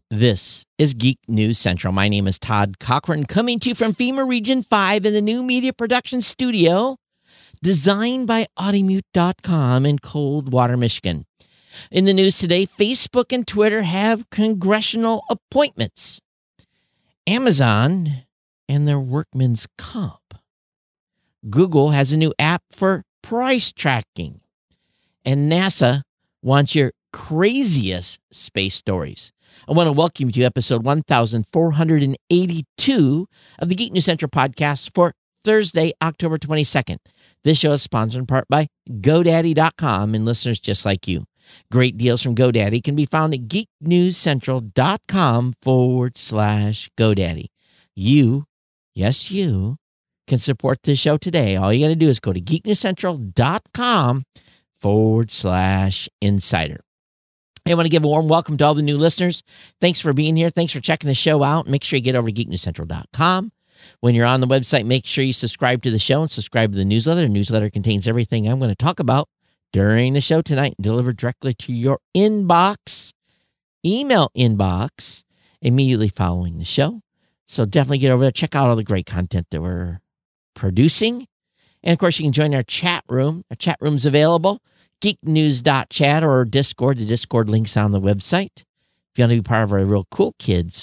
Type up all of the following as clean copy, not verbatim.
This is Geek News Central. My name is Todd Cochran, coming to you from FEMA Region 5 in the new media production studio, designed by Audimute.com in Coldwater, Michigan. In the news today, Facebook and Twitter have congressional appointments. Amazon and their workman's comp. Google has a new app for price tracking. And NASA wants your craziest space stories. I want to welcome you to episode 1482 of the Geek News Central podcast for Thursday, October 22nd. This show is sponsored in part by GoDaddy.com and listeners just like you. Great deals from GoDaddy can be found at geeknewscentral.com/GoDaddy. You, yes, you, can support this show today. All you got to do is go to geeknewscentral.com/insider. I want to give a warm welcome to all the new listeners. Thanks for being here. Thanks for checking the show out. Make sure you get over to geeknewscentral.com. When you're on the website, make sure you subscribe to the show and subscribe to the newsletter. The newsletter contains everything I'm going to talk about during the show tonight, delivered directly to your inbox, email inbox, immediately following the show. So definitely get over there. Check out all the great content that we're producing. And, of course, you can join our chat room. Our chat room's available. geeknews.chat or Discord. The Discord link's on the website. If you want to be part of our real cool kids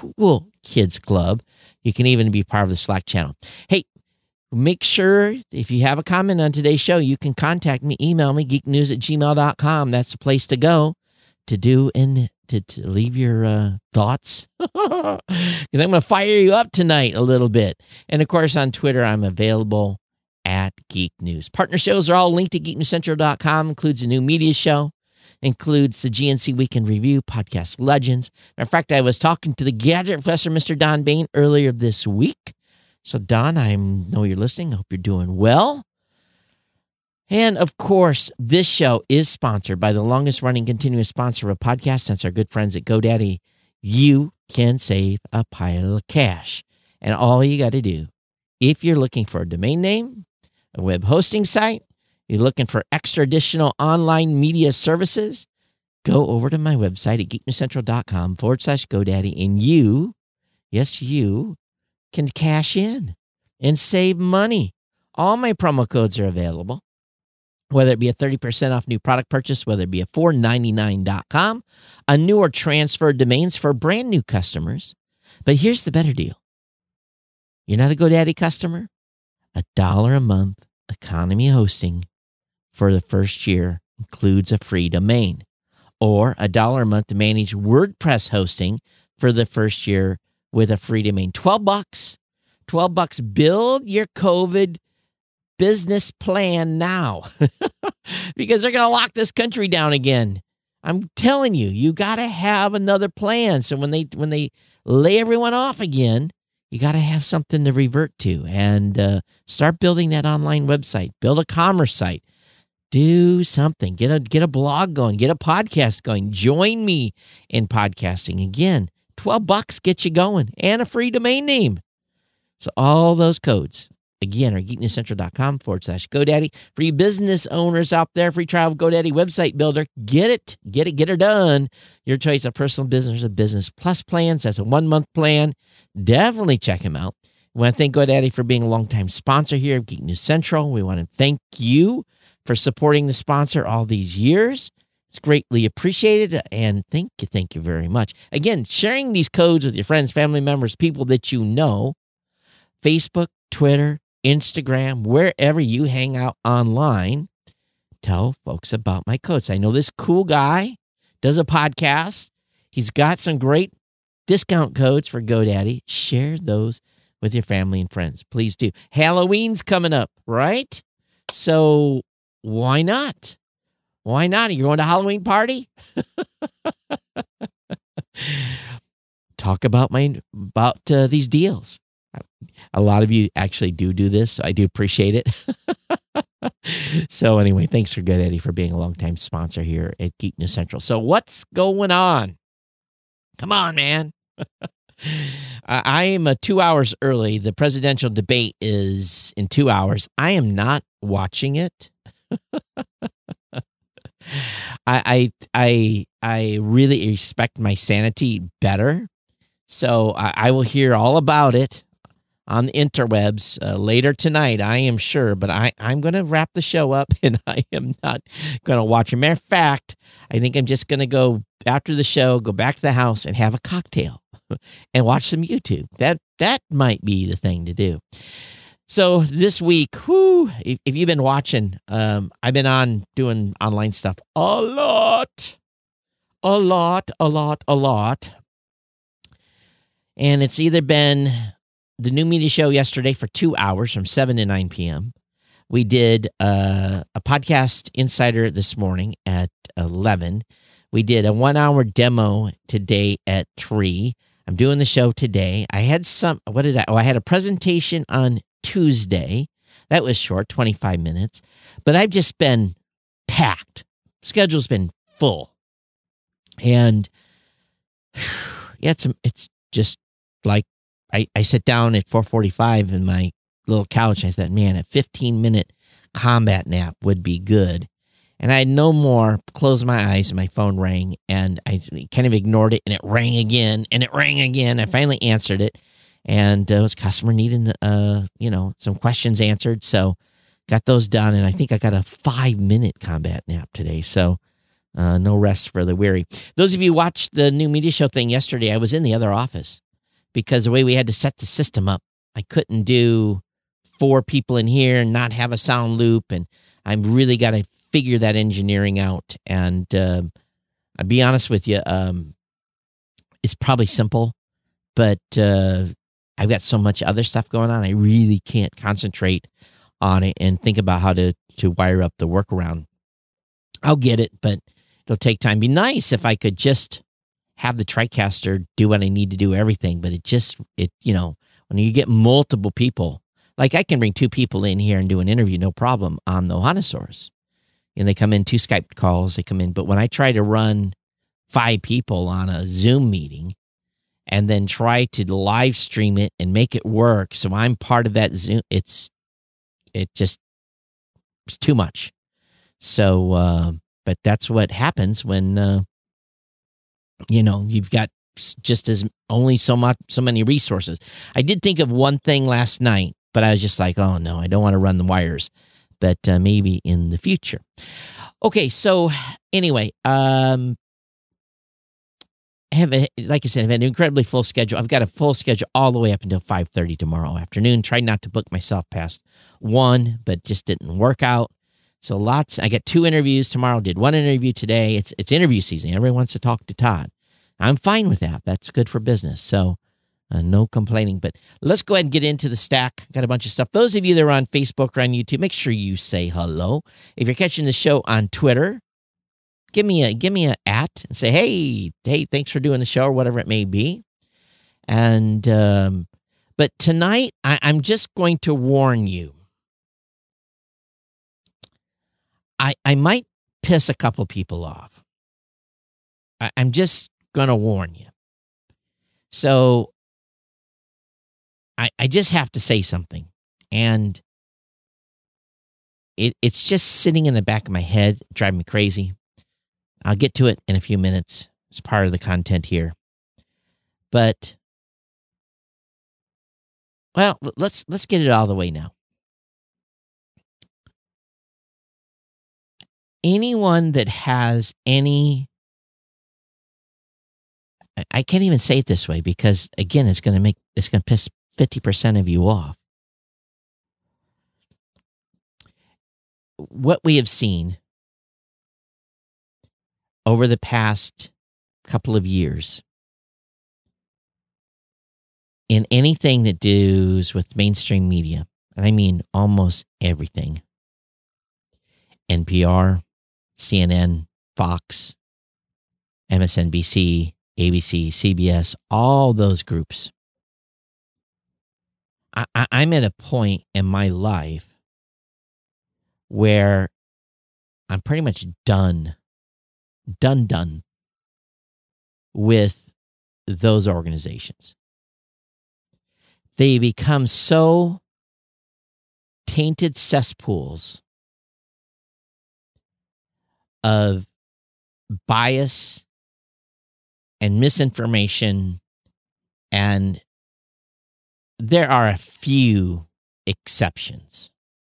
club, you can even be part of the Slack channel. Hey, make sure if you have a comment on today's show, you can contact me, email me, geeknews@gmail.com. That's the place to go to do and to leave your thoughts. Because I'm going to fire you up tonight a little bit. And, of course, on Twitter, I'm available at Geek News. Partner shows are all linked at geeknewscentral.com, includes a new media show, includes the GNC Weekend Review, Podcast Legends. Matter of fact, I was talking to the Gadget Professor, Mr. Don Bain, earlier this week. So, Don, I know you're listening. I hope you're doing well. And, of course, this show is sponsored by the longest-running continuous sponsor of a podcast since our good friends at GoDaddy. You can save a pile of cash. And all you got to do, if you're looking for a domain name, a web hosting site, you're looking for extra additional online media services, go over to my website at geeknewscentral.com/GoDaddy, and you, yes, you, can cash in and save money. All my promo codes are available, whether it be a 30% off new product purchase, whether it be a $4.99.com, a new or transferred domains for brand new customers. But here's the better deal. You're not a GoDaddy customer? $1 a month economy hosting for the first year includes a free domain. Or $1 a month to manage WordPress hosting for the first year with a free domain. $12. $12. Build your COVID business plan now. Because they're going to lock this country down again. I'm telling you, you got to have another plan. So when they lay everyone off again, you got to have something to revert to and start building that online website. Build a commerce site. Do something. Get a blog going. Get a podcast going. Join me in podcasting. Again, $12 gets you going and a free domain name. So all those codes, again, are geeknewscentral.com/GoDaddy. For you business owners out there, free trial of GoDaddy website builder. Get it. Get her done. Your choice of personal business or business plus plans. That's a 1-month plan. Definitely check him out. We want to thank GoDaddy for being a longtime sponsor here of Geek News Central. We want to thank you for supporting the sponsor all these years. It's greatly appreciated, and thank you very much. Again, sharing these codes with your friends, family members, people that you know, Facebook, Twitter, Instagram, wherever you hang out online, tell folks about my codes. I know this cool guy does a podcast. He's got some great discount codes for GoDaddy. Share those with your family and friends. Please do. Halloween's coming up, right? So why not? Why not? Are you going to a Halloween party? Talk about these deals. A lot of you actually do this, so I do appreciate it. So anyway, thanks for GoDaddy for being a longtime sponsor here at Geek News Central. So what's going on? Come on, man. I am 2 hours early. The presidential debate is in 2 hours. I am not watching it. I really respect my sanity better. So I will hear all about it on the interwebs later tonight, I am sure. But I'm going to wrap the show up, and I am not going to watch it. Matter of fact, I think I'm just going to go after the show, go back to the house and have a cocktail and watch some YouTube. That might be the thing to do. So this week, if you've been watching, I've been on doing online stuff a lot. And it's either been the New Media Show yesterday for 2 hours from 7 to 9 p.m. We did a podcast insider this morning at 11. We did a 1 hour demo today at 3. I'm doing the show today. I had I had a presentation on Tuesday. That was short, 25 minutes. But I've just been packed. Schedule's been full. And yeah, it's just like I sit down at 4:45 in my little couch. And I thought, man, a 15-minute combat nap would be good. And I had no more, closed my eyes, and my phone rang, and I kind of ignored it, and it rang again, and it rang again. I finally answered it, and it was a customer needing, some questions answered. So got those done, and I think I got a 5-minute combat nap today. So no rest for the weary. Those of you who watched the New Media Show thing yesterday, I was in the other office because the way we had to set the system up, I couldn't do 4 people in here and not have a sound loop, and I really got to figure that engineering out. And I'll be honest with you, it's probably simple, but I've got so much other stuff going on, I really can't concentrate on it and think about how to wire up the workaround. I'll get it, but it'll take time. Be nice if I could just have the TriCaster do what I need to do everything, but when you get multiple people, like I can bring 2 people in here and do an interview, no problem, on the Ohanasaurus. And they come in 2 Skype calls, they come in. But when I try to run 5 people on a Zoom meeting and then try to live stream it and make it work so I'm part of that Zoom, it's too much. So, but that's what happens when, you've got just so many resources. I did think of one thing last night, but I was just like, oh no, I don't want to run the wires. But maybe in the future. Okay, so anyway, like I said, I've had an incredibly full schedule. I've got a full schedule all the way up until 5:30 tomorrow afternoon. Tried not to book myself past 1, but just didn't work out. So I got 2 interviews tomorrow. Did 1 interview today. It's interview season. Everyone wants to talk to Todd. I'm fine with that. That's good for business. So no complaining, but let's go ahead and get into the stack. Got a bunch of stuff. Those of you that are on Facebook or on YouTube, make sure you say hello. If you're catching the show on Twitter, give me a at and say, hey, thanks for doing the show or whatever it may be. And, but tonight I'm just going to warn you. I might piss a couple people off. I'm just going to warn you. So I just have to say something, and it's just sitting in the back of my head, driving me crazy. I'll get to it in a few minutes. It's part of the content here. But, well, let's get it all the way now. Anyone that has any, I can't even say it this way because, again, it's going to piss 50% of you off. What we have seen over the past couple of years in anything that deals with mainstream media, and I mean almost everything, NPR, CNN, Fox, MSNBC, ABC, CBS, all those groups. I'm at a point in my life where I'm pretty much done with those organizations. They become so tainted cesspools of bias and misinformation, and there are a few exceptions.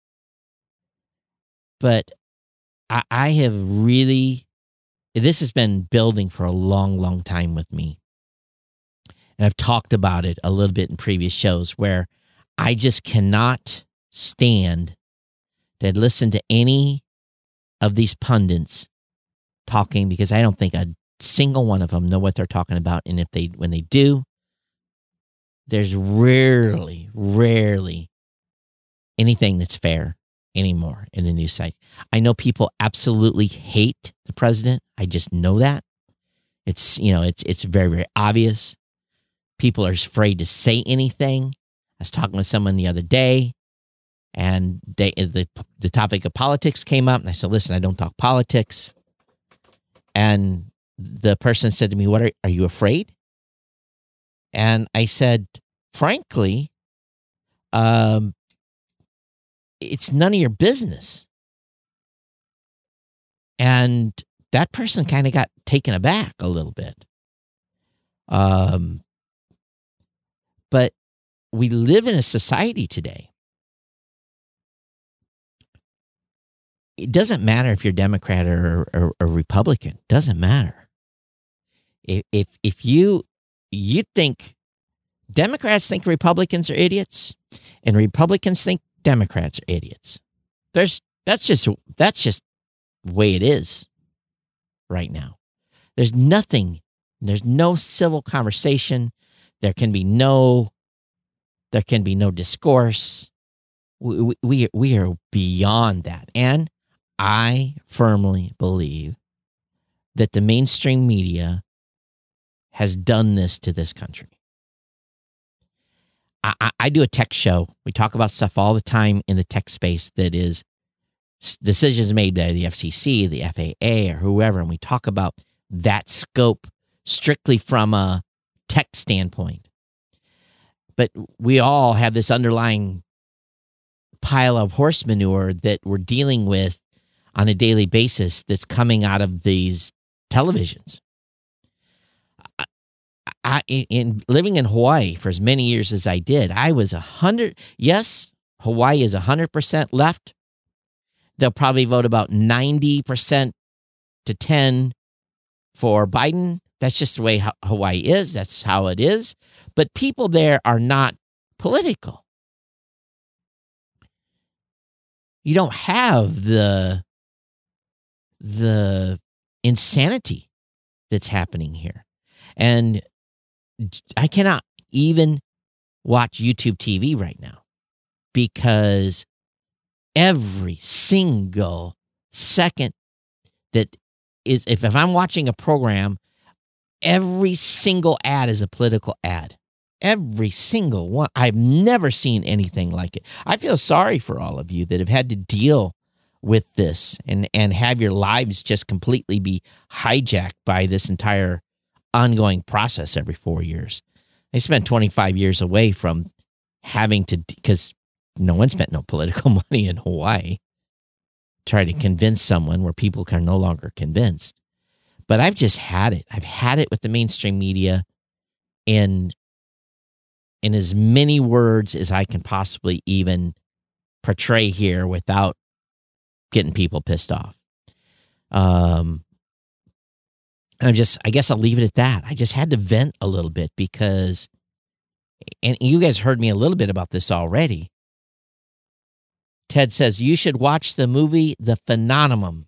But I have really, this has been building for a long, long time with me. And I've talked about it a little bit in previous shows where I just cannot stand to listen to any of these pundits talking, because I don't think a single one of them know what they're talking about. And when they do, there's rarely anything that's fair anymore in the news site. I know people absolutely hate the president. I just know that. It's very, very obvious. People are afraid to say anything. I was talking with someone the other day, and the topic of politics came up, and I said, listen, I don't talk politics. And the person said to me, "What are you afraid?" And I said, frankly, it's none of your business. And that person kind of got taken aback a little bit. But we live in a society today. It doesn't matter if you're Democrat or Republican. It doesn't matter. If you think Democrats think Republicans are idiots, and Republicans think Democrats are idiots, that's just the way it is right now. There's no civil conversation. There can be no discourse. We are beyond that. And I firmly believe that the mainstream media has done this to this country. I do a tech show. We talk about stuff all the time in the tech space that is decisions made by the FCC, the FAA, or whoever, and we talk about that scope strictly from a tech standpoint. But we all have this underlying pile of horse manure that we're dealing with on a daily basis that's coming out of these televisions. In living in Hawaii for as many years as I did, I was 100. Yes, Hawaii is 100% left. They'll probably vote about 90% to 10 for Biden. That's just the way Hawaii is. That's how it is. But people there are not political. You don't have the insanity that's happening here. And I cannot even watch YouTube TV right now, because every single second that is, if I'm watching a program, every single ad is a political ad. Every single one. I've never seen anything like it. I feel sorry for all of you that have had to deal with this and have your lives just completely be hijacked by this entire ongoing process every 4 years. I spent 25 years away from having to, because no one spent no political money in Hawaii, try to convince someone where people are no longer convinced. But I've just had it. I've had it with the mainstream media in as many words as I can possibly even portray here without getting people pissed off. And I guess I'll leave it at that. I just had to vent a little bit because, and you guys heard me a little bit about this already. Ted says, you should watch the movie The Phenomenon.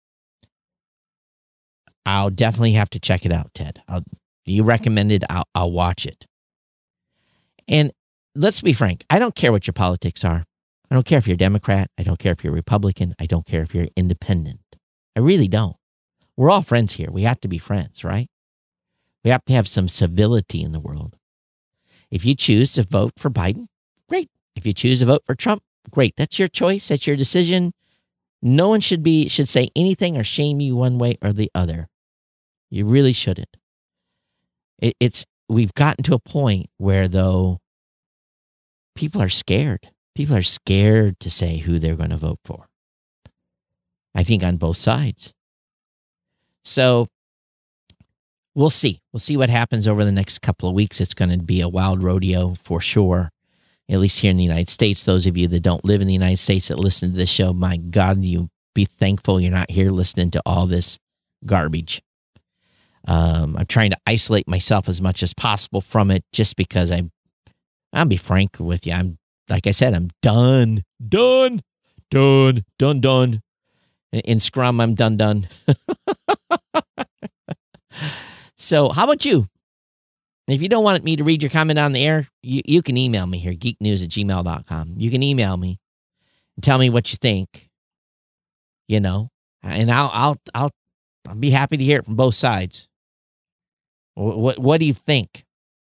I'll definitely have to check it out, Ted. You recommend it, I'll watch it. And let's be frank, I don't care what your politics are. I don't care if you're Democrat. I don't care if you're Republican. I don't care if you're independent. I really don't. We're all friends here. We have to be friends, right? We have to have some civility in the world. If you choose to vote for Biden, great. If you choose to vote for Trump, great. That's your choice. That's your decision. No one should say anything or shame you one way or the other. You really shouldn't. We've gotten to a point where, though, people are scared. People are scared to say who they're going to vote for. I think on both sides. So we'll see. We'll see what happens over the next couple of weeks. It's going to be a wild rodeo for sure, at least here in the United States. Those of you that don't live in the United States that listen to this show, my God, you be thankful you're not here listening to all this garbage. I'm trying to isolate myself as much as possible from it just because I'll be frank with you. Like I said, I'm done. In Scrum, I'm done. So how about you? If you don't want me to read your comment on the air, you can email me here, geeknews@gmail.com. You can email me and tell me what you think, and I'll be happy to hear it from both sides. What do you think?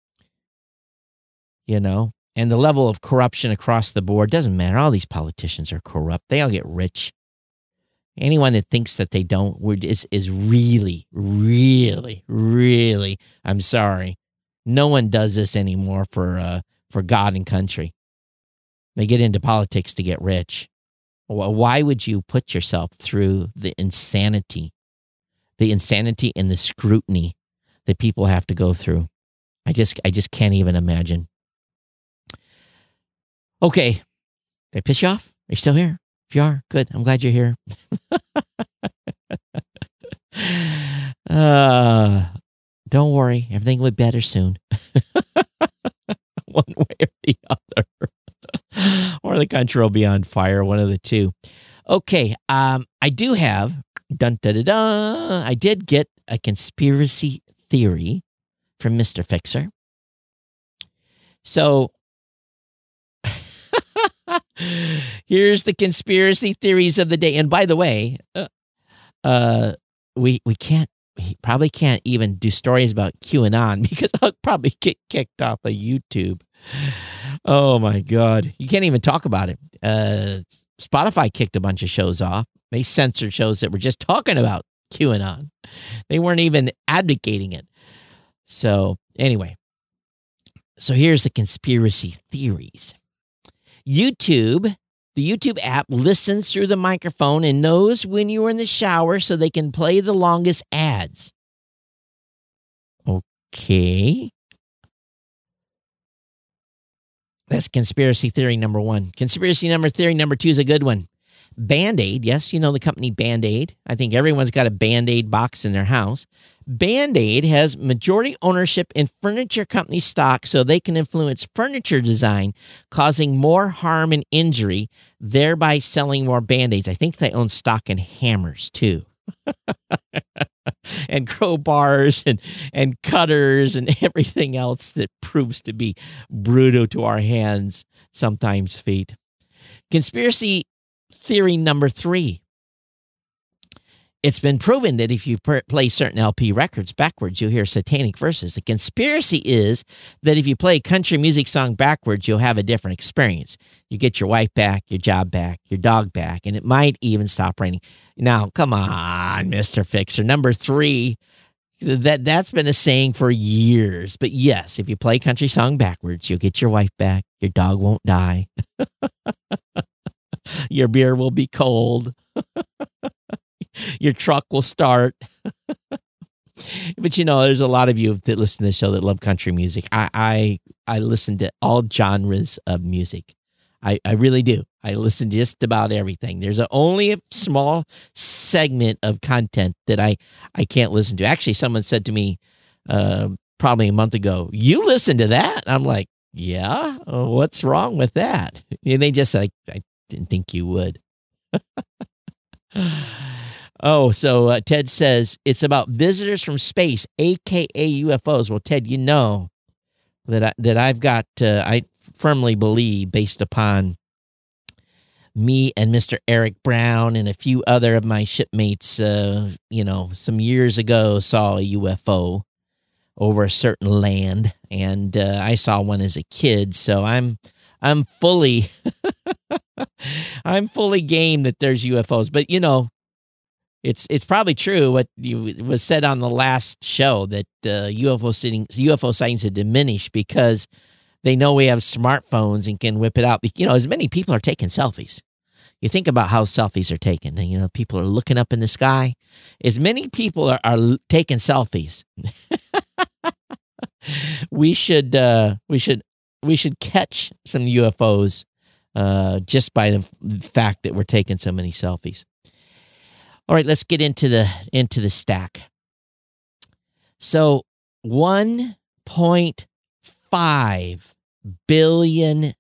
And the level of corruption across the board doesn't matter. All these politicians are corrupt. They all get rich. Anyone that thinks that they don't is really, really, really, I'm sorry. No one does this anymore for God and country. They get into politics to get rich. Why would you put yourself through the insanity and the scrutiny that people have to go through? I just can't even imagine. Okay. Did I piss you off? Are you still here? If you are, good. I'm glad you're here. Don't worry. Everything will be better soon. One way or the other. Or the country will be on fire, one of the two. Okay. I do have, I did get a conspiracy theory from Mr. Fixer. So, here's the conspiracy theories of the day. And by the way, we probably can't even do stories about QAnon because I'll probably get kicked off of YouTube. Oh my God. You can't even talk about it. Spotify kicked a bunch of shows off. They censored shows that were just talking about QAnon. They weren't even advocating it. So anyway, here's the conspiracy theories. the YouTube app listens through the microphone and knows when you are in the shower so they can play the longest ads. Okay. That's conspiracy theory number one. Conspiracy theory number two is a good one. Band-Aid. Yes, you know the company Band-Aid. I think everyone's got a Band-Aid box in their house. Band-Aid has majority ownership in furniture company stock so they can influence furniture design, causing more harm and injury, thereby selling more Band-Aids. I think they own stock in hammers, too. And crowbars and cutters and everything else that proves to be brutal to our hands, sometimes feet. Conspiracy theory number three. It's been proven that if you play certain LP records backwards, you'll hear satanic verses. The conspiracy is that if you play a country music song backwards, you'll have a different experience. You get your wife back, your job back, your dog back, and it might even stop raining. Now, come on, Mr. Fixer. Number three, that's been a saying for years. But yes, if you play a country song backwards, you'll get your wife back, your dog won't die, your beer will be cold. Your truck will start. But there's a lot of you that listen to the show that love country music. I listen to all genres of music. I really do. I listen to just about everything. There's only a small segment of content that I can't listen to. Actually, someone said to me probably a month ago, "You listen to that?" I'm like, "Yeah, what's wrong with that?" And they just said, I didn't think you would. Oh, so Ted says it's about visitors from space, a.k.a. UFOs. Well, Ted, you know that I've got, I firmly believe, based upon me and Mr. Eric Brown and a few other of my shipmates, some years ago saw a UFO over a certain land, and I saw one as a kid. So I'm fully, I'm fully game that there's UFOs, but it's probably true what was said on the last show that UFO sightings have diminished because they know we have smartphones and can whip it out. As many people are taking selfies. You think about how selfies are taken. And, people are looking up in the sky. As many people are taking selfies. we should catch some UFOs just by the fact that we're taking so many selfies. All right, let's get into the stack. So $1.5 billion.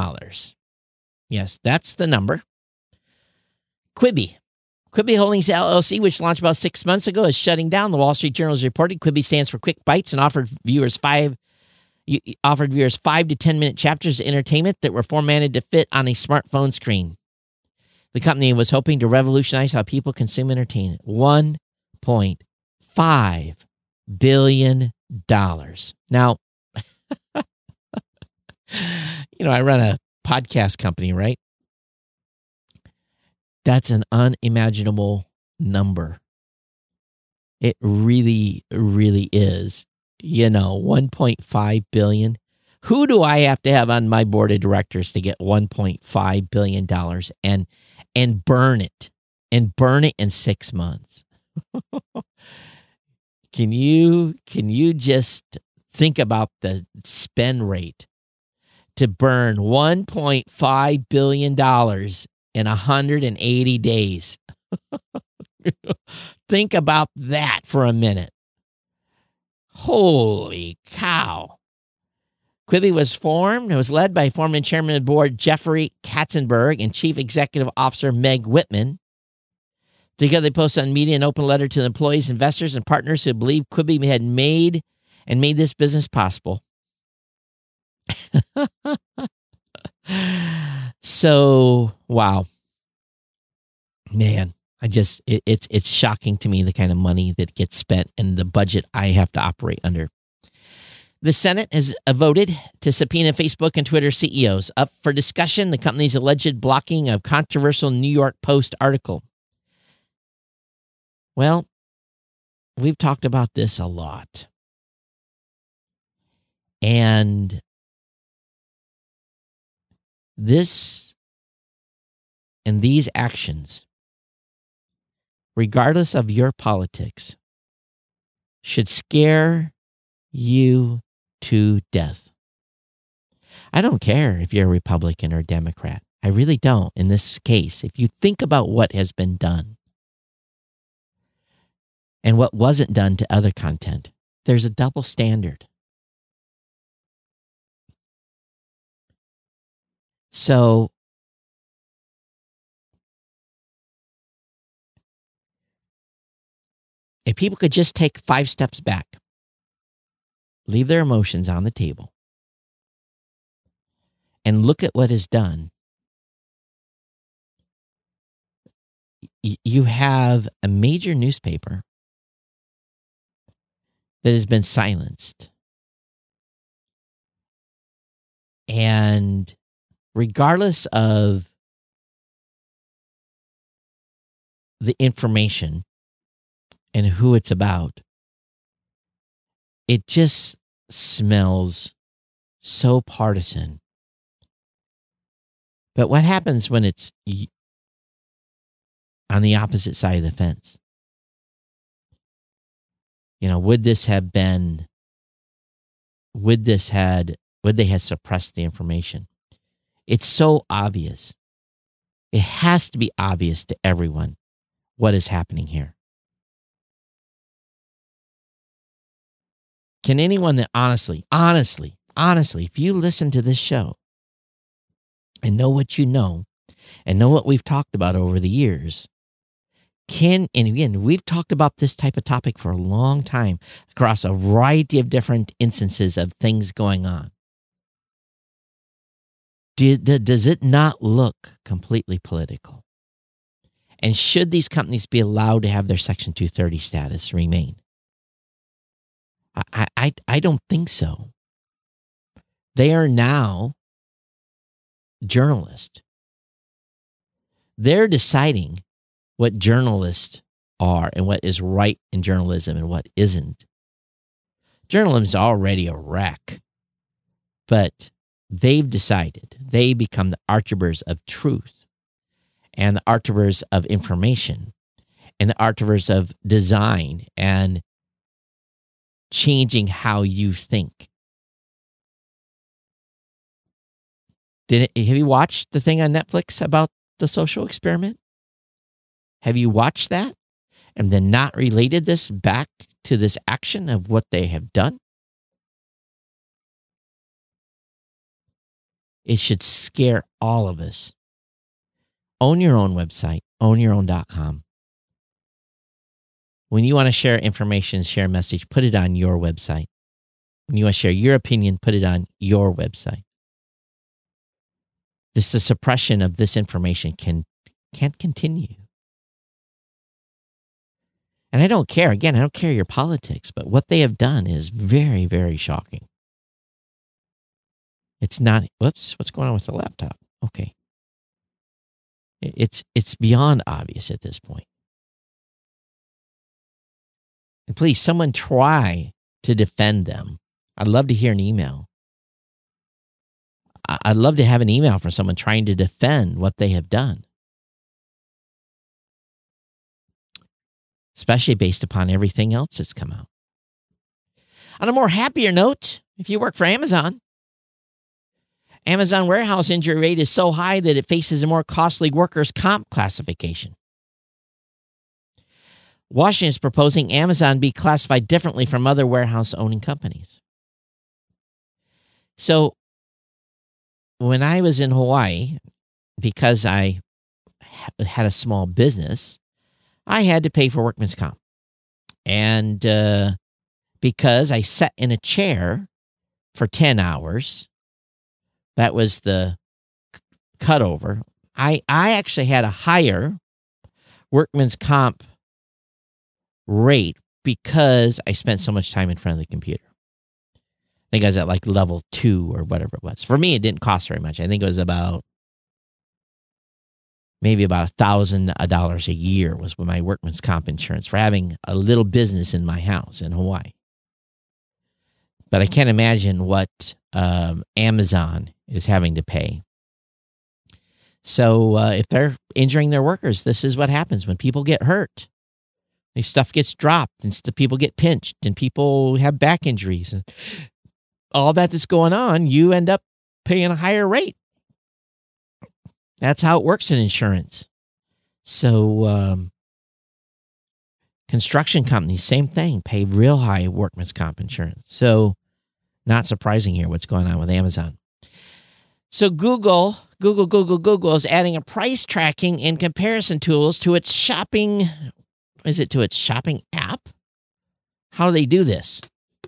Yes, that's the number. Quibi Holdings LLC, which launched about 6 months ago, is shutting down. The Wall Street Journal has reported Quibi stands for Quick Bites and offered viewers 5 to 10 minute chapters of entertainment that were formatted to fit on a smartphone screen. The company was hoping to revolutionize how people consume entertainment. $1.5 billion. Now, I run a podcast company, right? That's an unimaginable number. It really, really is. 1.5 billion. Who do I have to have on my board of directors to get $1.5 billion and burn it in 6 months? Can you just think about the spend rate to burn $1.5 billion in 180 days? Think about that for a minute. Holy cow. Quibi was formed. It was led by former chairman of the board Jeffrey Katzenberg and chief executive officer Meg Whitman. Together, they posted on media an open letter to the employees, investors, and partners who believe Quibi had made this business possible. So, wow. Man, it's shocking to me the kind of money that gets spent and the budget I have to operate under. The Senate has voted to subpoena Facebook and Twitter CEOs. Up for discussion, the company's alleged blocking of controversial New York Post article. Well, we've talked about this a lot. And these actions, regardless of your politics, should scare you to death. I don't care if you're a Republican or a Democrat. I really don't in this case. If you think about what has been done and what wasn't done to other content, there's a double standard. So if people could just take 5 steps back, leave their emotions on the table, and look at what is done, you have a major newspaper that has been silenced. And regardless of the information and who it's about, it just smells so partisan. But what happens when it's on the opposite side of the fence? Would they have suppressed the information? It's so obvious. It has to be obvious to everyone what is happening here. Can anyone that honestly, if you listen to this show and know what you know and know what we've talked about over the years, and again, we've talked about this type of topic for a long time across a variety of different instances of things going on. Does it not look completely political? And should these companies be allowed to have their Section 230 status remain? I don't think so. They are now journalists. They're deciding what journalists are and what is right in journalism and what isn't. Journalism is already a wreck, but they've decided. They become the arbiters of truth. and the arbiters of information and the arbiters of design and changing how you think. Have you watched the thing on Netflix about the social experiment? Have you watched that and then not related this back to this action of what they have done? It should scare all of us. Own your own website, ownyourown.com. When you want to share information, share a message, put it on your website. When you want to share your opinion, put it on your website. The suppression of this information can't continue. And I don't care. Again, I don't care your politics, but what they have done is very, very shocking. It's not, whoops, what's going on with the laptop? Okay. It's beyond obvious at this point. And please, someone try to defend them. I'd love to hear an email. I'd love to have an email from someone trying to defend what they have done. Especially based upon everything else that's come out. On a more happier note, if you work for Amazon warehouse injury rate is so high that it faces a more costly workers' comp classification. Washington is proposing Amazon be classified differently from other warehouse-owning companies. So, when I was in Hawaii, because I had a small business, I had to pay for workman's comp. And because I sat in a chair for 10 hours, that was the cutover. I actually had a higher workman's comp rate because I spent so much time in front of the computer. I think I was at like level 2 or whatever it was. For me, it didn't cost very much. I think it was maybe about $1,000 a year was my workman's comp insurance for having a little business in my house in Hawaii. But I can't imagine what Amazon is having to pay. So if they're injuring their workers, this is what happens when people get hurt. Stuff gets dropped and people get pinched and people have back injuries and all that's going on, you end up paying a higher rate. That's how it works in insurance. So construction companies, same thing, pay real high workman's comp insurance. So not surprising here what's going on with Amazon. So Google is adding a price tracking and comparison tools to its shopping. Is it to its shopping app? How do they do this?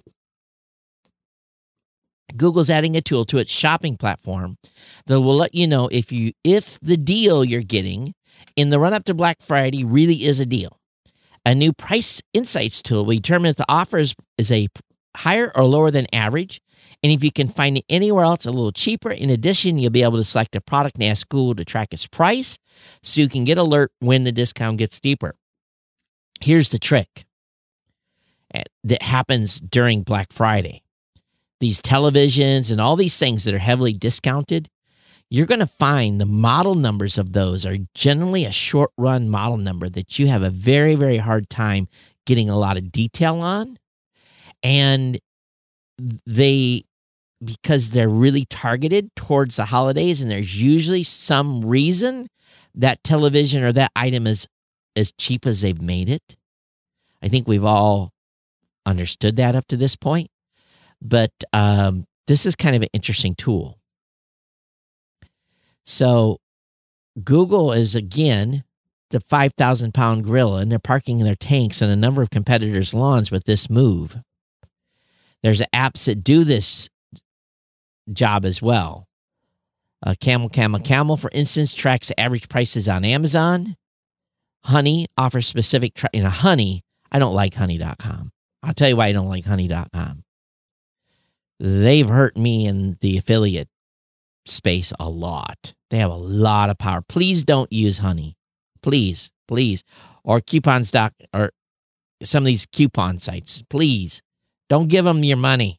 Google's adding a tool to its shopping platform that will let you know if the deal you're getting in the run-up to Black Friday really is a deal. A new price insights tool will determine if the offer is a higher or lower than average, and if you can find it anywhere else a little cheaper. In addition, you'll be able to select a product and ask Google to track its price so you can get alert when the discount gets deeper. Here's the trick that happens during Black Friday. These televisions and all these things that are heavily discounted, you're going to find the model numbers of those are generally a short-run model number that you have a very, very hard time getting a lot of detail on. And because they're really targeted towards the holidays, and there's usually some reason that television or that item is as cheap as they've made it. I think we've all understood that up to this point. But this is kind of an interesting tool. So Google is, again, the 5,000-pound gorilla, and they're parking their tanks on a number of competitors' lawns with this move. There's apps that do this job as well. Camel, for instance, tracks average prices on Amazon. Honey offers specific... Honey, I don't like honey.com. I'll tell you why I don't like honey.com. They've hurt me in the affiliate space a lot. They have a lot of power. Please don't use Honey. Please. Or Coupons.com or some of these coupon sites. Please. Don't give them your money.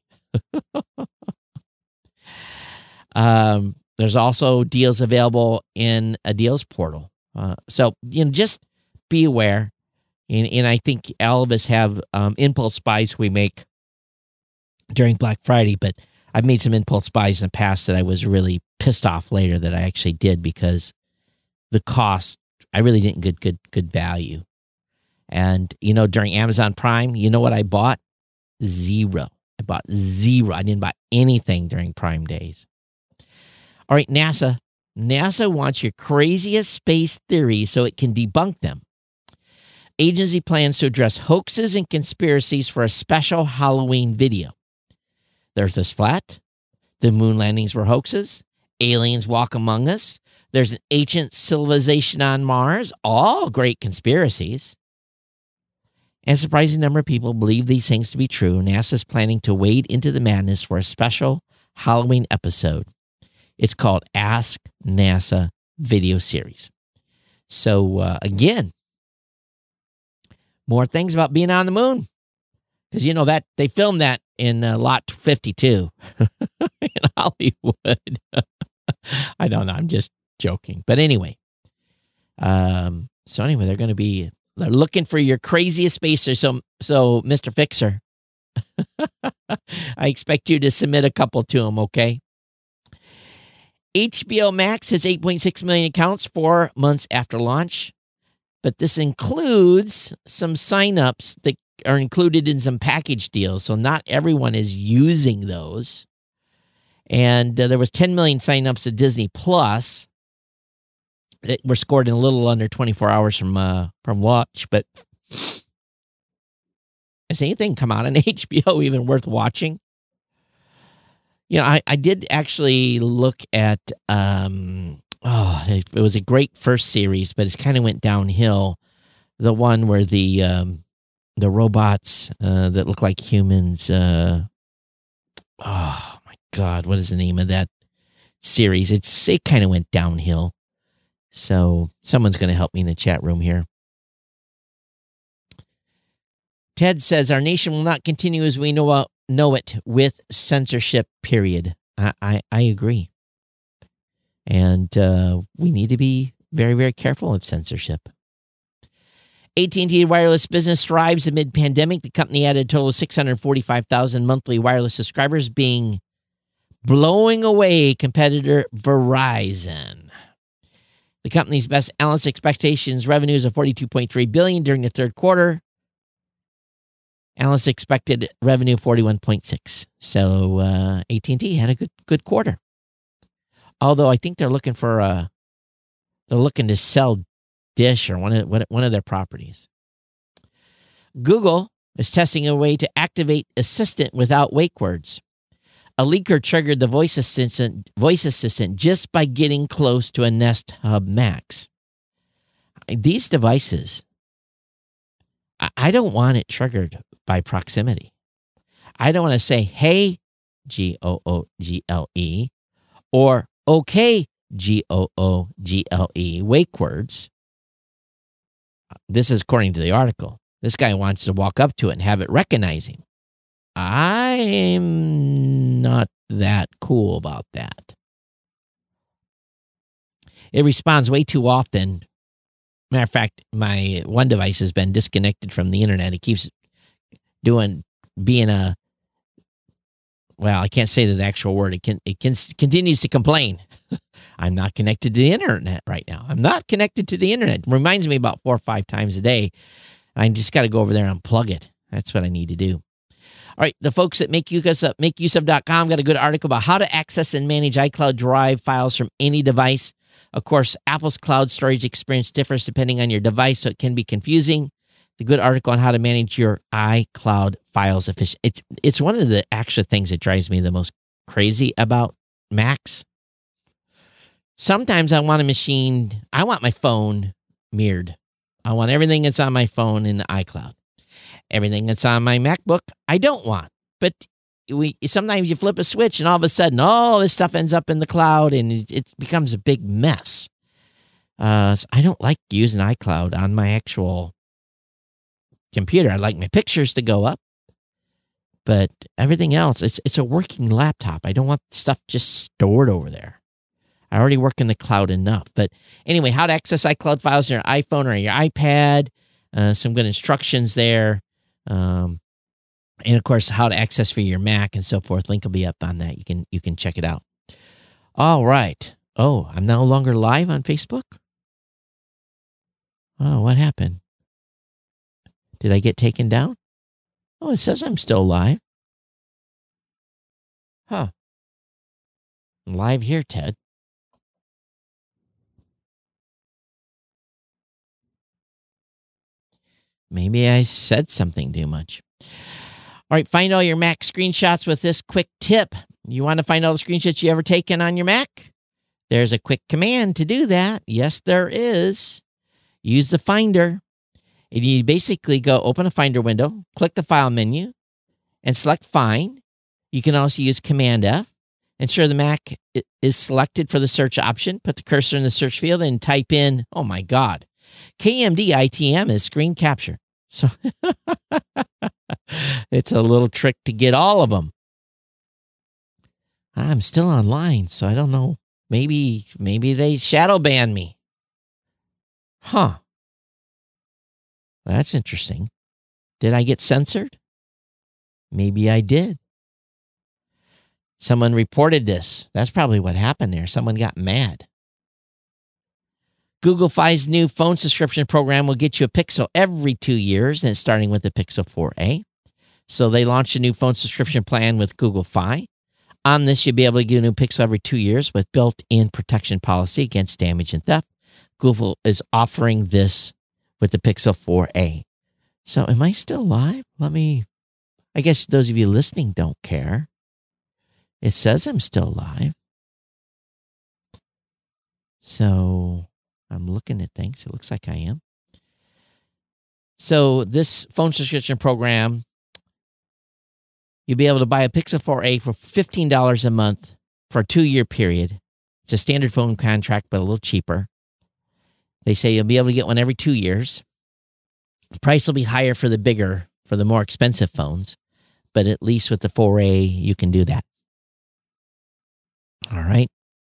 There's also deals available in a deals portal. So, just be aware. And I think all of us have impulse buys we make during Black Friday, but I've made some impulse buys in the past that I was really pissed off later that I actually did because the cost, I really didn't get good value. And, during Amazon Prime, you know what I bought? Zero. I bought zero. I didn't buy anything during Prime days. All right, NASA. NASA wants your craziest space theories so it can debunk them. Agency plans to address hoaxes and conspiracies for a special Halloween video. The Earth is flat. The moon landings were hoaxes. Aliens walk among us. There's an ancient civilization on Mars. All great conspiracies. And a surprising number of people believe these things to be true. NASA's planning to wade into the madness for a special Halloween episode. It's called Ask NASA video series. So, again, more things about being on the moon. Because that they filmed that in Lot 52 in Hollywood. I don't know. I'm just joking. But anyway. So anyway, they're looking for your craziest spacer. So Mr. Fixer, I expect you to submit a couple to him, okay? HBO Max has 8.6 million accounts 4 months after launch. But this includes some signups that are included in some package deals. So not everyone is using those. And there was 10 million signups to Disney Plus that were scored in a little under 24 hours from launch. But has anything come out on HBO even worth watching? I did actually look at, it was a great first series, but it kind of went downhill. The one where the robots that look like humans, oh my God, what is the name of that series? It kind of went downhill. So someone's going to help me in the chat room here. Ted says, our nation will not continue as we know it with censorship, period. I agree. And we need to be very, very careful of censorship. AT&T wireless business thrives amid pandemic. The company added a total of 645,000 monthly wireless subscribers, blowing away competitor Verizon. The company's best analyst expectations revenues of $42.3 billion during the third quarter. Analysts expected revenue 41.6. So AT&T had a good quarter. Although I think they're looking to sell Dish or one of their properties. Google is testing a way to activate Assistant without wake words. A leaker triggered the voice assistant just by getting close to a Nest Hub Max. These devices, I don't want it triggered by proximity. I don't want to say, hey, Google, or okay, Google, wake words. This is according to the article. This guy wants to walk up to it and have it recognize him. I'm not that cool about that. It responds way too often. Matter of fact, my one device has been disconnected from the internet. It keeps I can't say the actual word. It continues to complain. I'm not connected to the internet right now. I'm not connected to the internet. It reminds me about 4 or 5 times a day. I just got to go over there and unplug it. That's what I need to do. All right, the folks at makeuseof.com got a good article about how to access and manage iCloud Drive files from any device. Of course, Apple's cloud storage experience differs depending on your device, so it can be confusing. The good article on how to manage your iCloud files efficiently. It's one of the actual things that drives me the most crazy about Macs. Sometimes I want my phone mirrored. I want everything that's on my phone in the iCloud. Everything that's on my MacBook, I don't want. But sometimes you flip a switch and all of a sudden, this stuff ends up in the cloud and it becomes a big mess. So I don't like using iCloud on my actual computer. I like my pictures to go up. But everything else, it's a working laptop. I don't want stuff just stored over there. I already work in the cloud enough. But anyway, how to access iCloud files on your iPhone or your iPad. Some good instructions there. And of course, how to access for your Mac and so forth. Link will be up on that. You can check it out. All right. Oh, I'm no longer live on Facebook? Oh, what happened? Did I get taken down? Oh, it says I'm still live. Huh. I'm live here, Ted. Maybe I said something too much. All right, find all your Mac screenshots with this quick tip. You want to find all the screenshots you ever taken on your Mac? There's a quick command to do that. Yes, there is. Use the Finder. And you basically go open a Finder window, click the File menu, and select Find. You can also use Command F. Ensure the Mac is selected for the search option. Put the cursor in the search field and type in, oh my God, KMD-ITM is screen capture. So it's a little trick to get all of them. I'm still online, so I don't know. Maybe they shadow ban me. Huh. That's interesting. Did I get censored? Maybe I did. Someone reported this. That's probably what happened there. Someone got mad. Google Fi's new phone subscription program will get you a Pixel every 2 years, and it's starting with the Pixel 4a. So they launched a new phone subscription plan with Google Fi. On this, you'll be able to get a new Pixel every 2 years with built-in protection policy against damage and theft. Google is offering this with the Pixel 4a. So am I still live? I guess those of you listening don't care. It says I'm still live. So I'm looking at things. It looks like I am. So this phone subscription program, you'll be able to buy a Pixel 4a for $15 a month for a 2-year period. It's a standard phone contract, but a little cheaper. They say you'll be able to get one every 2 years. The price will be higher for the more expensive phones, but at least with the 4a, you can do that. All right.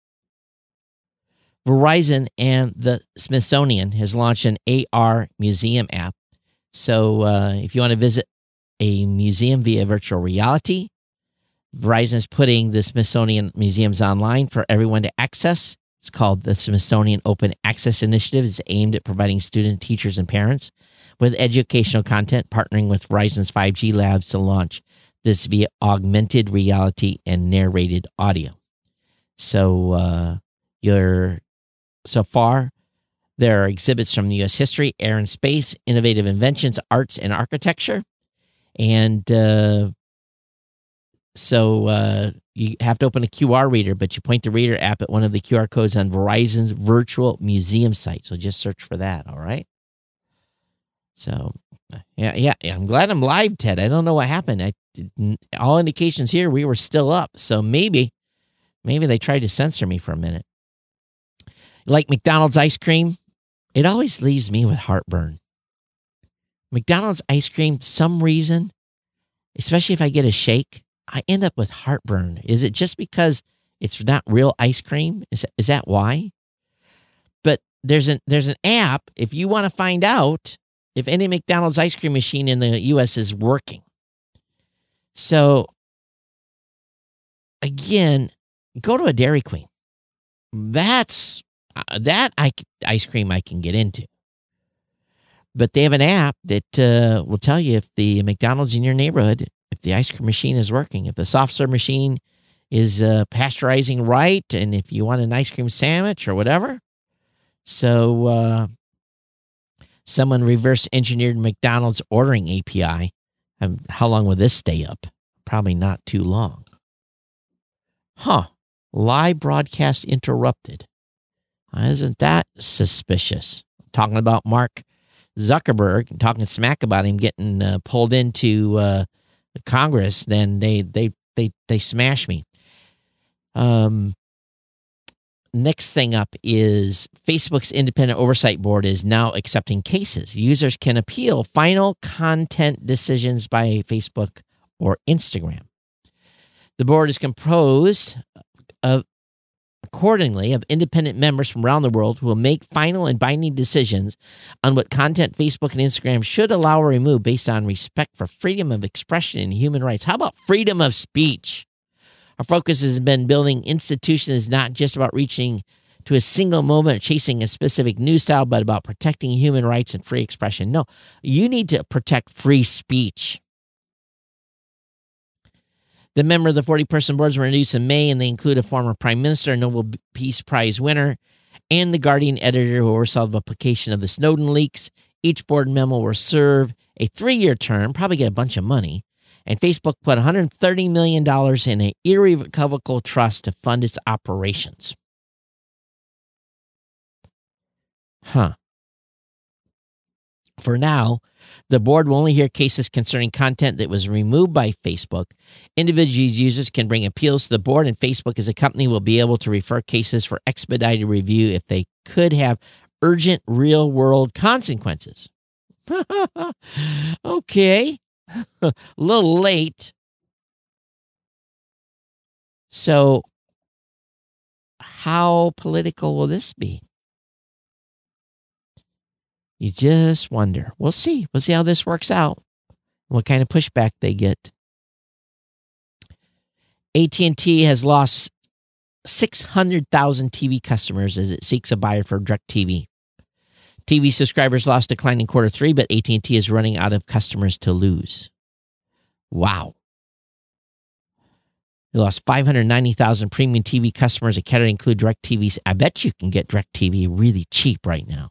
Verizon and the Smithsonian has launched an AR museum app. So if you want to visit a museum via virtual reality, Verizon is putting the Smithsonian museums online for everyone to access. It's called the Smithsonian Open Access Initiative. It's aimed at providing students, teachers, and parents with educational content, partnering with Verizon's 5G labs to launch this via augmented reality and narrated audio. So so far, there are exhibits from the U.S. history, air and space, innovative inventions, arts, and architecture. And so you have to open a QR reader, but you point the reader app at one of the QR codes on Verizon's virtual museum site. So just search for that, all right? So, yeah, I'm glad I'm live, Ted. I don't know what happened. All indications here, we were still up. So maybe they tried to censor me for a minute. Like McDonald's ice cream, it always leaves me with heartburn. McDonald's ice cream, some reason, especially if I get a shake, I end up with heartburn. Is it just because it's not real ice cream? Is that why? But there's an app if you want to find out if any McDonald's ice cream machine in the U.S. is working. So, again, go to a Dairy Queen. That's ice cream I can get into. But they have an app that will tell you if the McDonald's in your neighborhood, if the ice cream machine is working, if the soft serve machine is pasteurizing right, and if you want an ice cream sandwich or whatever. So someone reverse engineered McDonald's ordering API. How long will this stay up? Probably not too long. Live broadcast interrupted. Isn't that suspicious? Talking about Mark Zuckerberg and talking smack about him getting pulled into Congress, then they smash me. Next thing up is Facebook's independent oversight board is now accepting cases. Users can appeal final content decisions by Facebook or Instagram. The board is composed of accordingly of independent members from around the world who will make final and binding decisions on what content Facebook and Instagram should allow or remove based on respect for freedom of expression and human rights. How about freedom of speech? Our focus has been building institutions not just about reaching to a single moment, chasing a specific news style, but about protecting human rights and free expression. No, you need to protect free speech. The member of the 40-person boards were introduced in May, and they include a former prime minister, a Nobel Peace Prize winner, and the Guardian editor who oversaw the publication of the Snowden leaks. Each board member will serve a 3-year term, probably get a bunch of money, and Facebook put $130 million in an irrevocable trust to fund its operations. For now, the board will only hear cases concerning content that was removed by Facebook. Individual users can bring appeals to the board, and Facebook as a company will be able to refer cases for expedited review if they could have urgent real-world consequences. Okay. A little late. So, how political will this be? You just wonder. We'll see. We'll see how this works out. What kind of pushback they get. AT&T has lost 600,000 TV customers as it seeks a buyer for DirecTV. TV subscribers lost decline in quarter 3, but AT&T is running out of customers to lose. Wow. They lost 590,000 premium TV customers. It can include DirecTV's. I bet you can get DirecTV really cheap right now.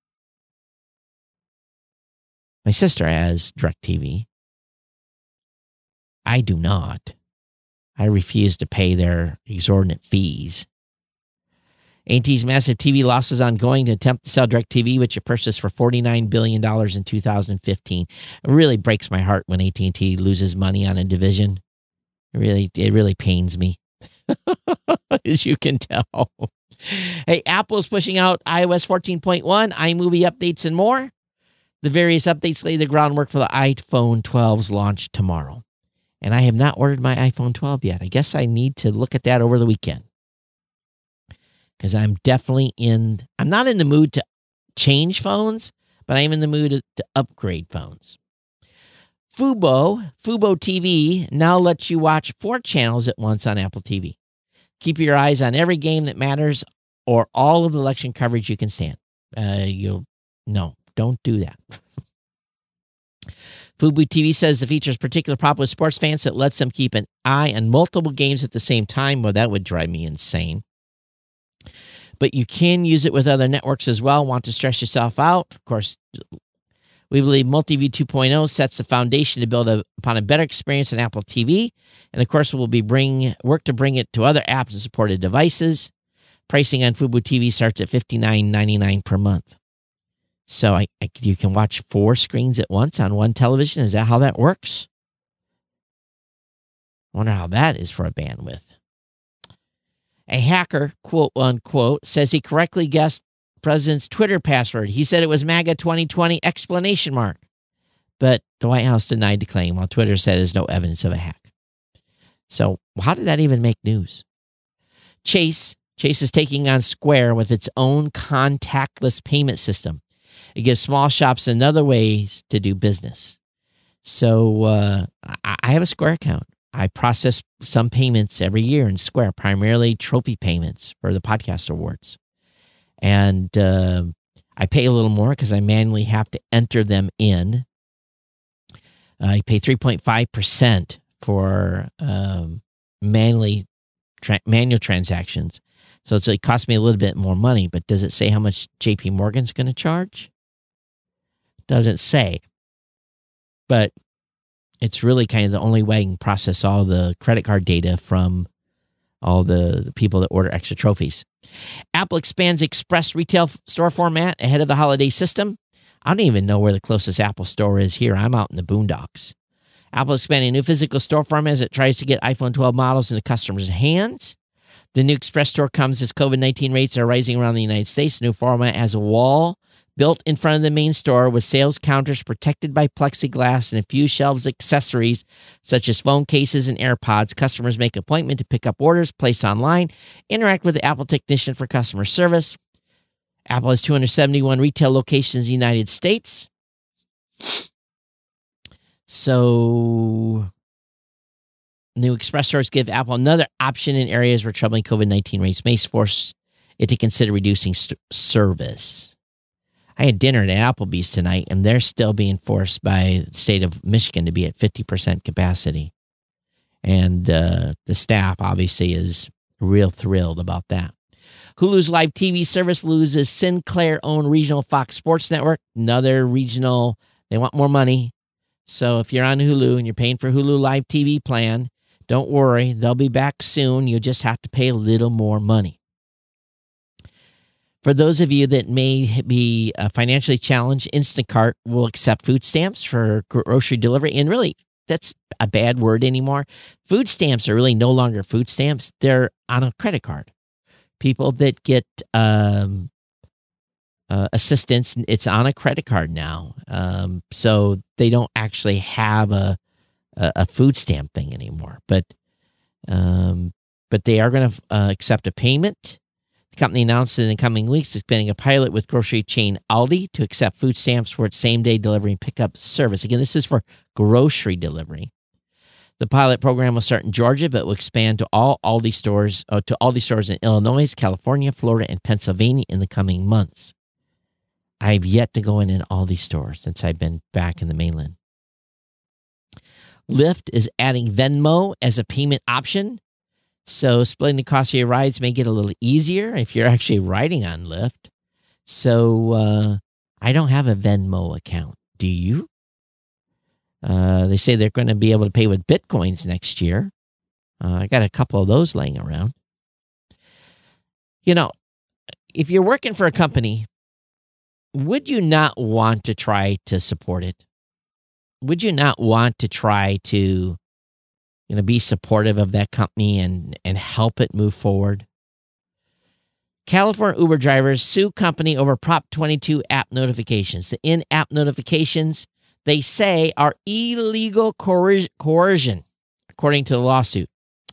My sister has DirecTV. I do not. I refuse to pay their exorbitant fees. AT&T's massive TV losses ongoing to attempt to sell DirecTV, which it purchased for $49 billion in 2015. It really breaks my heart when AT&T loses money on a division. It really pains me, as you can tell. Hey, Apple's pushing out iOS 14.1, iMovie updates, and more. The various updates lay the groundwork for the iPhone 12's launch tomorrow. And I have not ordered my iPhone 12 yet. I guess I need to look at that over the weekend. Because I'm not in the mood to change phones, but I am in the mood to upgrade phones. Fubo TV now lets you watch 4 channels at once on Apple TV. Keep your eyes on every game that matters or all of the election coverage you can stand. Don't do that. Fubo TV says the feature is particularly popular with sports fans that lets them keep an eye on multiple games at the same time. Well, that would drive me insane. But you can use it with other networks as well. Want to stress yourself out? Of course, we believe Multiview 2.0 sets the foundation to build upon a better experience on Apple TV. And of course, we'll be work to bring it to other apps and supported devices. Pricing on Fubo TV starts at $59.99 per month. So you can watch 4 screens at once on one television. Is that how that works? I wonder how that is for a bandwidth. A hacker, quote unquote, says he correctly guessed president's Twitter password. He said it was MAGA 2020 ! But the White House denied the claim, while Twitter said there's no evidence of a hack. So how did that even make news? Chase is taking on Square with its own contactless payment system. It gives small shops another ways to do business. So I have a Square account. I process some payments every year in Square, primarily trophy payments for the podcast awards. And I pay a little more because I manually have to enter them in. I pay 3.5% for manual transactions. So it costs me a little bit more money, but does it say how much JP Morgan's going to charge? Doesn't say. But it's really kind of the only way I can process all the credit card data from all the people that order extra trophies. Apple expands Express retail store format ahead of the holiday system. I don't even know where the closest Apple store is here. I'm out in the boondocks. Apple expanding new physical store format as it tries to get iPhone 12 models into customers' hands. The new Express store comes as COVID-19 rates are rising around the United States. The new format has a wall Built in front of the main store with sales counters protected by plexiglass and a few shelves of accessories such as phone cases and AirPods, customers make an appointment to pick up orders, place online, interact with the Apple technician for customer service. Apple has 271 retail locations in the United States. So, new Express stores give Apple another option in areas where troubling COVID-19 rates may force it to consider reducing service. I had dinner at Applebee's tonight, and they're still being forced by the state of Michigan to be at 50% capacity. And the staff obviously is real thrilled about that. Hulu's live TV service loses Sinclair-owned regional Fox Sports Network. Another regional, they want more money. So if you're on Hulu and you're paying for Hulu live TV plan, don't worry, they'll be back soon. You just have to pay a little more money. For those of you that may be financially challenged, Instacart will accept food stamps for grocery delivery. And really, that's a bad word anymore. Food stamps are really no longer food stamps. They're on a credit card. People that get assistance, it's on a credit card now. So they don't actually have a food stamp thing anymore. But they are going to accept a payment. The company announced in the coming weeks expanding a pilot with grocery chain Aldi to accept food stamps for its same-day delivery and pickup service. Again, this is for grocery delivery. The pilot program will start in Georgia, but will expand to all Aldi stores, in Illinois, California, Florida, and Pennsylvania in the coming months. I've yet to go in an Aldi store since I've been back in the mainland. Lyft is adding Venmo as a payment option. So splitting the cost of your rides may get a little easier if you're actually riding on Lyft. So I don't have a Venmo account. Do you? They say they're going to be able to pay with Bitcoins next year. I got a couple of those laying around. You know, if you're working for a company, would you not want to try to support it? Would you not want to try to be supportive of that company and help it move forward? California Uber drivers sue company over Prop 22 app notifications. The in-app notifications, they say, are illegal coercion, according to the lawsuit.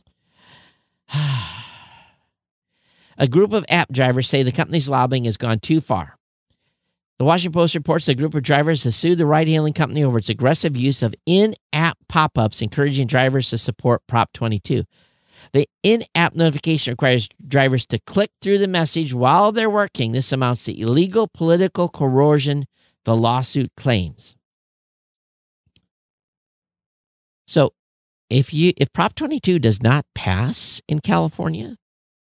A group of app drivers say the company's lobbying has gone too far. The Washington Post reports a group of drivers has sued the ride-hailing company over its aggressive use of in-app pop-ups, encouraging drivers to support Prop 22. The in-app notification requires drivers to click through the message while they're working. This amounts to illegal political coercion, the lawsuit claims. So, if Prop 22 does not pass in California,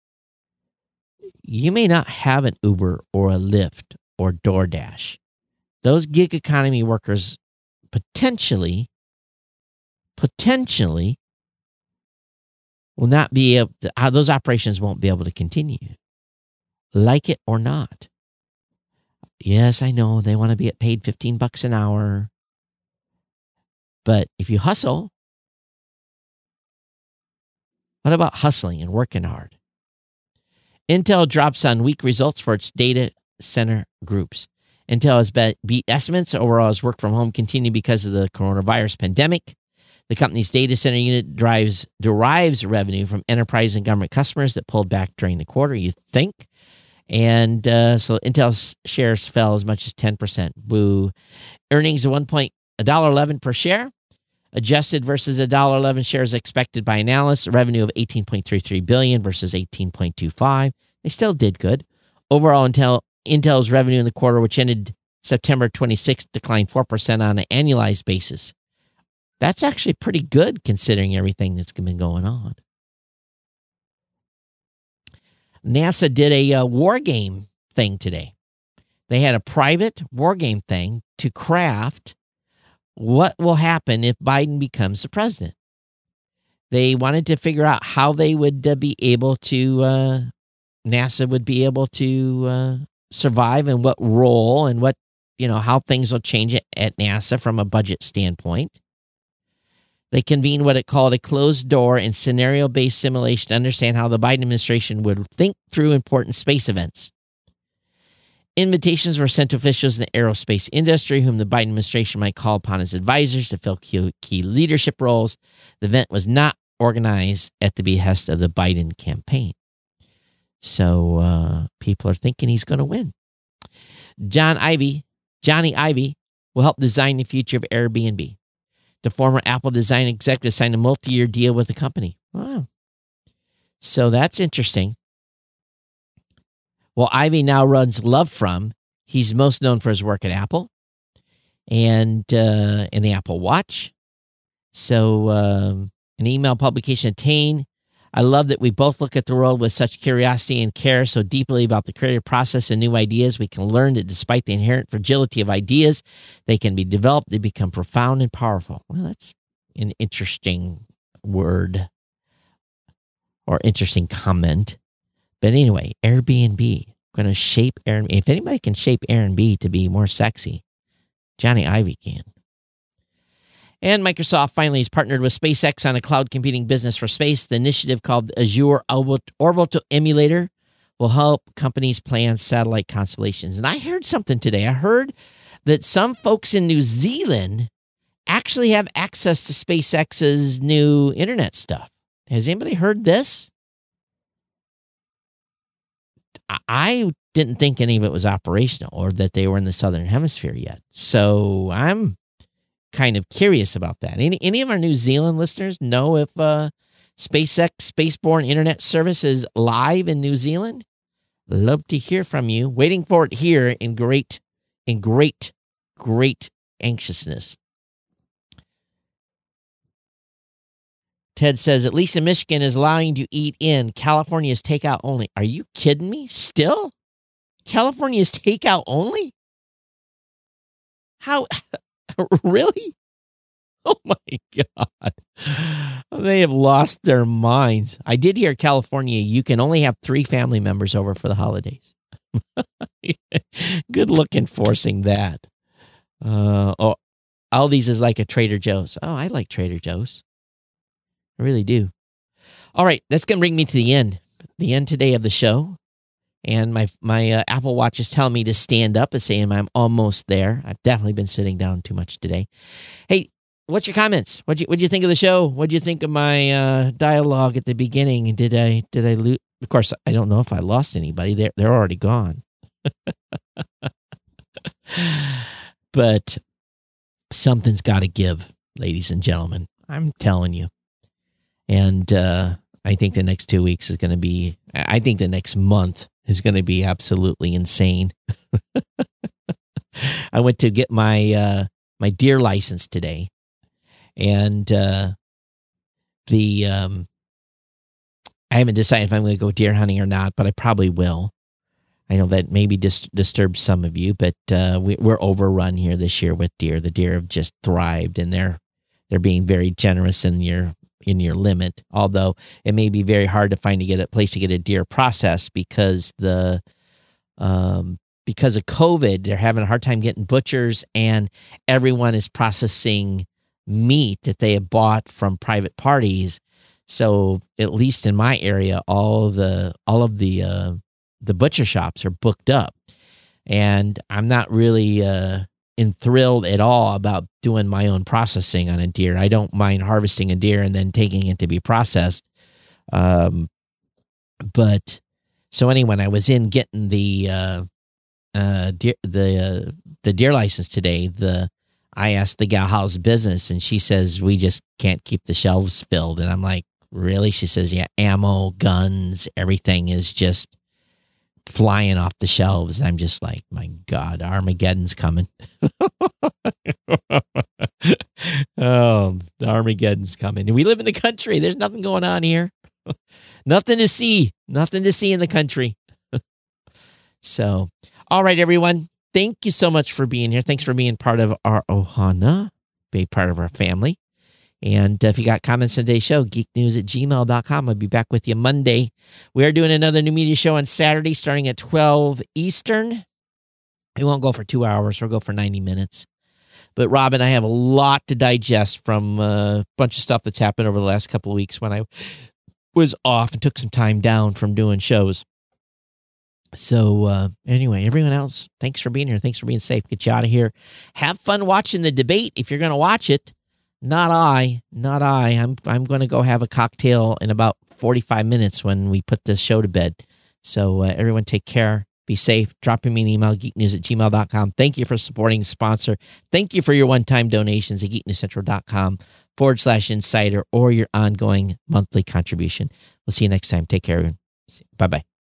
you may not have an Uber or a Lyft or DoorDash. Those gig economy workers potentially will not be able to, those operations won't be able to continue, like it or not. Yes, I know they want to be paid $15 an hour, but if you hustle, what about hustling and working hard? Intel drops on weak results for its data center groups. Intel has beat estimates. Overall, as work from home continued because of the coronavirus pandemic. The company's data center unit derives revenue from enterprise and government customers that pulled back during the quarter, you think. And so Intel's shares fell as much as 10%. Boo. Earnings of $1.11 per share. Adjusted versus $1.11 shares expected by analysts. Revenue of $18.33 billion versus $18.25. They still did good. Overall, Intel's revenue in the quarter, which ended September 26th, declined 4% on an annualized basis. That's actually pretty good considering everything that's been going on. NASA did a war game thing today. They had a private war game thing to craft what will happen if Biden becomes the president. They wanted to figure out how they would be able to, NASA would be able to survive and what role and what, how things will change at NASA from a budget standpoint. They convened what it called a closed door and scenario-based simulation to understand how the Biden administration would think through important space events. Invitations were sent to officials in the aerospace industry, whom the Biden administration might call upon as advisors to fill key leadership roles. The event was not organized at the behest of the Biden campaign. So people are thinking he's going to win. Johnny Ive will help design the future of Airbnb. The former Apple design executive signed a multi-year deal with the company. Wow. So that's interesting. Well, Ivy now runs Lovefrom. He's most known for his work at Apple and in the Apple Watch. So an email publication attained. I love that we both look at the world with such curiosity and care so deeply about the creative process and new ideas. We can learn that despite the inherent fragility of ideas, they can be developed, they become profound and powerful. Well, that's an interesting word or interesting comment. But anyway, Airbnb, going to shape Airbnb. If anybody can shape Airbnb to be more sexy, Johnny Ive can. And Microsoft finally has partnered with SpaceX on a cloud computing business for space. The initiative called Azure Orbital Emulator will help companies plan satellite constellations. And I heard something today. I heard that some folks in New Zealand actually have access to SpaceX's new internet stuff. Has anybody heard this? I didn't think any of it was operational or that they were in the Southern Hemisphere yet. So I'm kind of curious about that. Any of our New Zealand listeners know if SpaceX Spaceborne Internet Service is live in New Zealand? Love to hear from you. Waiting for it here in great anxiousness. Ted says, at least in Michigan is allowing you to eat in. California is takeout only. Are you kidding me? Still? California is takeout only? How? Really? Oh my God. They have lost their minds. I did hear California, you can only have 3 family members over for the holidays. Good luck enforcing that. Aldi's is like a Trader Joe's. Oh, I like Trader Joe's. I really do. All right, that's going to bring me to the end today of the show. And my Apple Watch is telling me to stand up and saying I'm almost there. I've definitely been sitting down too much today. Hey, what's your comments? What'd you think of the show? What'd you think of my dialogue at the beginning? Did I lose? Of course, I don't know if I lost anybody. They're already gone. But something's got to give, ladies and gentlemen. I'm telling you. And I think the next 2 weeks is going to be, I think the next month is going to be absolutely insane. I went to get my my deer license today. And I haven't decided if I'm going to go deer hunting or not, but I probably will. I know that maybe disturbs some of you, but we're overrun here this year with deer. The deer have just thrived, and they're being very generous in your limit. Although it may be very hard to find a place to get a deer processed because because of COVID, they're having a hard time getting butchers, and everyone is processing meat that they have bought from private parties. So at least in my area, all of the butcher shops are booked up, and I'm not really enthralled at all about doing my own processing on a deer. I don't mind harvesting a deer and then taking it to be processed. But so anyway, when I was in getting the deer license today, I asked the gal how's the business, and she says we just can't keep the shelves filled. And I'm like, really? She says, yeah, ammo, guns, everything is just flying off the shelves. I'm just like, my God, Armageddon's coming. Oh, the Armageddon's coming. And we live in the country. There's nothing going on here. Nothing to see in the country. So, all right, everyone. Thank you so much for being here. Thanks for being part of our Ohana, being part of our family. And if you got comments on today's show, geeknews@gmail.com. I'll be back with you Monday. We are doing another new media show on Saturday starting at 12 Eastern. We won't go for 2 hours. We'll go for 90 minutes. But Rob and I have a lot to digest from a bunch of stuff that's happened over the last couple of weeks when I was off and took some time down from doing shows. So anyway, everyone else, thanks for being here. Thanks for being safe. Get you out of here. Have fun watching the debate if you're going to watch it. Not I. I'm going to go have a cocktail in about 45 minutes when we put this show to bed. So everyone take care. Be safe. Drop me an email, geeknews@gmail.com. Thank you for supporting the sponsor. Thank you for your one-time donations at geeknewscentral.com/insider or your ongoing monthly contribution. We'll see you next time. Take care, everyone. Bye-bye.